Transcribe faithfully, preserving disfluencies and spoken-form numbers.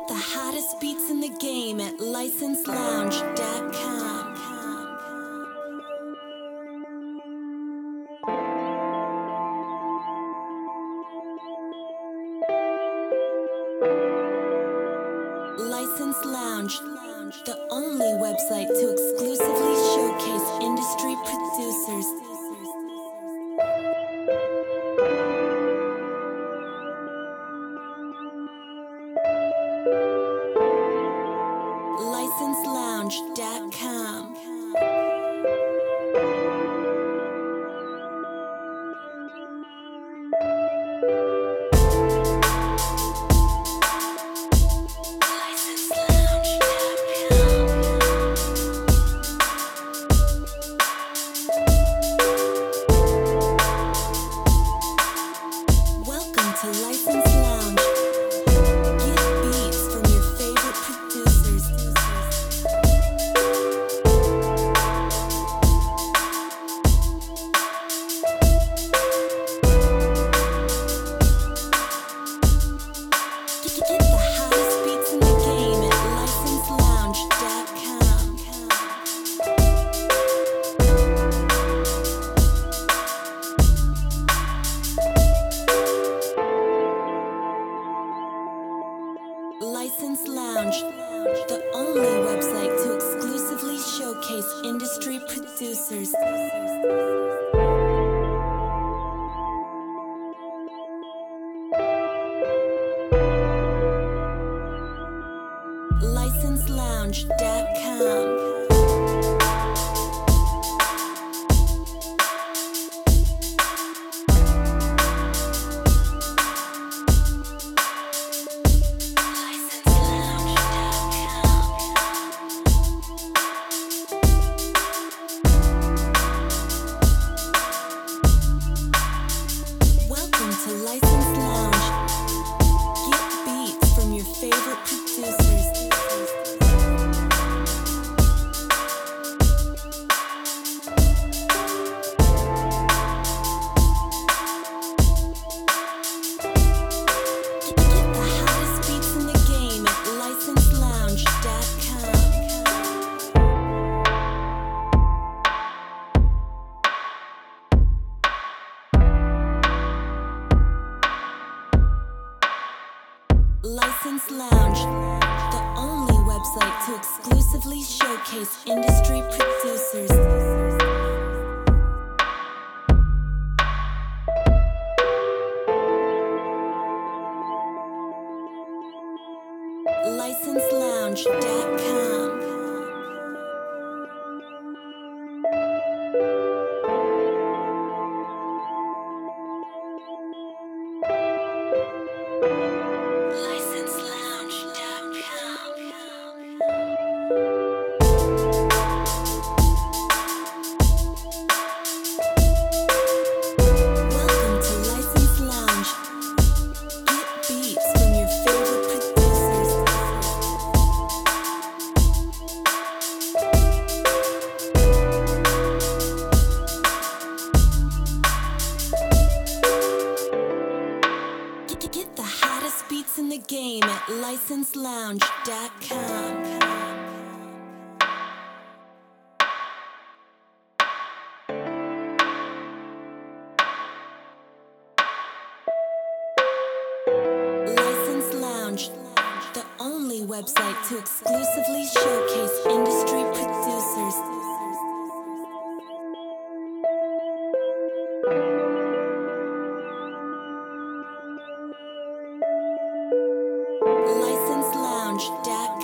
the hottest beats in the game at license lounge dot com. License Lounge, the only website to exclusively showcase industry producers. license lounge dot com. Welcome to License Lounge. Get beats from your favorite producers. Get, get the hottest beats in the game at license lounge dot com. License Lounge, the only website to exclusively showcase industry producers. license lounge dot com. Welcome to License Lounge. Get beats from your favorite producers. Get, get the hottest beats in the game at license lounge dot com. License Lounge, the only website to exclusively showcase industry producers. license lounge dot com. license lounge dot com. Welcome to License Lounge. Get beats from your favorite producers. Get, get the hottest beats in the game at license lounge dot com. License Lounge, the only website to exclusively showcase industry producers. license lounge dot com.